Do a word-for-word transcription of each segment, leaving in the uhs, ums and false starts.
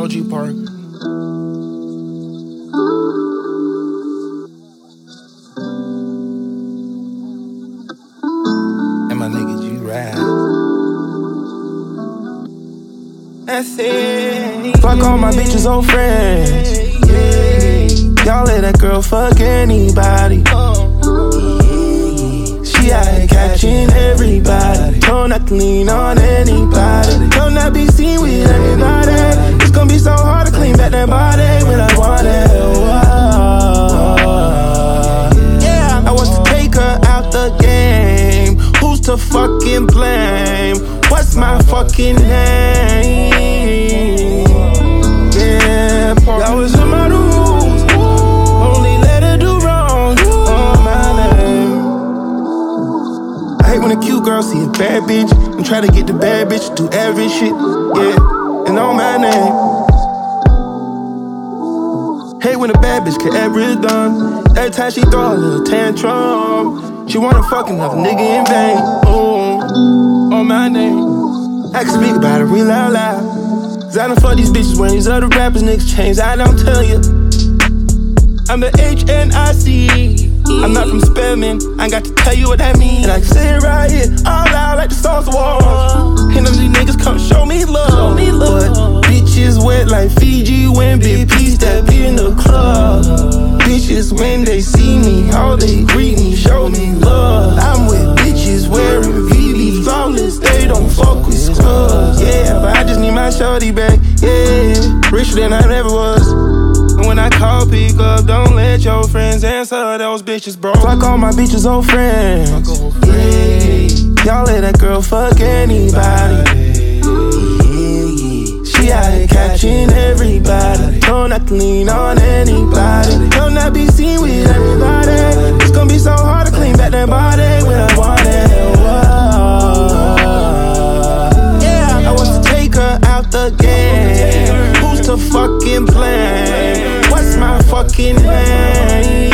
O G Park. And my nigga G-Ride. That's it. Fuck all my bitches, old friends. Y'all let that girl fuck anybody. She out here catching everybody. Don't not to lean on anybody. Don't not be seen with everybody. It's gonna be so hard to clean back that body when I want it. Yeah, I want to take her out the game. Who's to fucking blame? What's my fucking name? Yeah, that was in my rules. Only let her do wrong on my name. I hate when a cute girl see a bad bitch and try to get the bad bitch to do every shit. Yeah, and on my name. Hate when a bad bitch get every done. Every time she throw a little tantrum, she wanna fuck another nigga in vain. Oh, on my name. I can speak about it real loud loud. Cause I done fuck these bitches when these other rappers niggas change. I don't tell you. I'm the H N I C. I'm not from Spelman, I ain't got to tell you what that means. And I can say it right here, all loud like the Star Wars. And them these niggas come show me love. Show me love. But bitches wet like Fiji when Big P step in the club. Bitches when they see me, all they greet me, show me love. I'm with bitches wearing V V flawless, they don't fuck with scrubs. Yeah, but I just need my shorty back, yeah. Richer than I ever was. And when I call, pick up, don't let your friends answer those bitches, bro. Fuck all my bitches, old friends. Yeah, y'all let that girl fuck anybody. She out here catching everybody. Don't not to lean on anybody. Don't not be seen with everybody. It's gonna be so hard to clean back that body when I want it. Yeah, I want to take her out the game. Who's to fucking blame? What's my fucking name?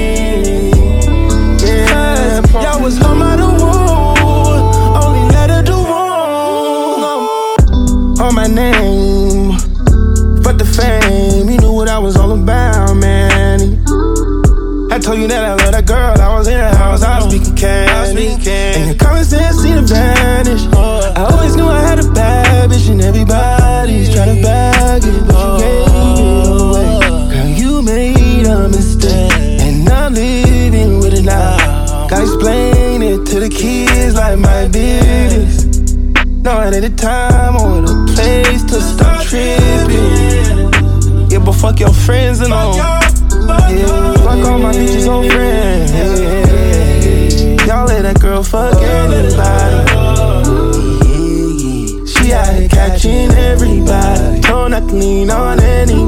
Yeah, y'all was home out of wood. Only let her do wrong on my name. Fuck the fame, you knew what I was all about, man. I told you that I love that girl, I was in her house, I was speaking candy. And your common sense seemed to vanish. I always knew I had a bad bitch and everybody's trying to bag it, but you gave it away. Girl, you made a mistake, and I'm living with it now. Gotta explain it to the kids like my business. Knowing at the time or the place to start tripping. Yeah, but fuck your friends and all. Yeah, fuck all my bitches, old friends. Yeah, y'all let that girl fuck anybody. She out here catching everybody. Don't not to lean on any